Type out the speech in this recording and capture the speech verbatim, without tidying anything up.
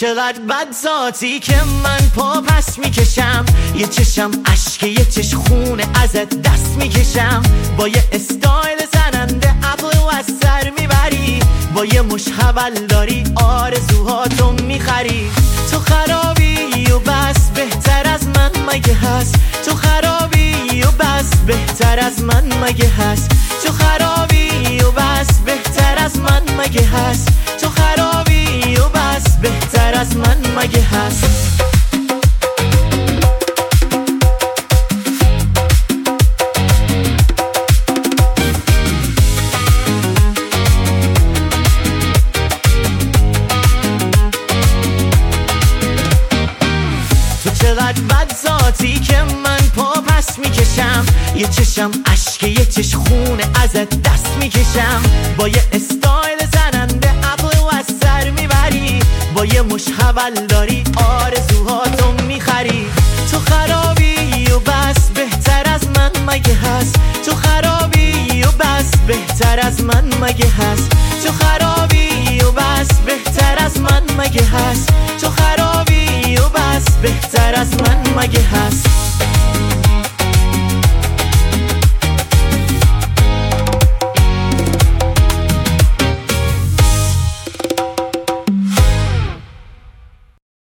چقدر بد ذاتی که من پا پس میکشم، یه چشم اشک یه چش خونه ازت دست میکشم. با یه استایل زننده عقل و از سر میبری، با یه مش حولداری آرزوهاتو میخری. تو خرابی و بس بهتر از من مگه هست، تو خرابی و بس بهتر از من مگه هست، تو خرابی و بس بهتر از من مگه هست، تو خرابی و بس بهتر از من مگه هست. چقدر بد ذاتی که من پا پس میکشم، یه چشم اشک یه چش خونه ازت دست میکشم. با یه استایل زننده عقل و از سر میبری، با یه مش حولداری آرزوهاتو میخری. تو خرابی و بس بهتر از من مگه هست، تو خرابی و بس بهتر از من مگه هست، تو خرابی و بس بهتر از من مگه هست، تو خرابی و بس بهتر از من مگه هست.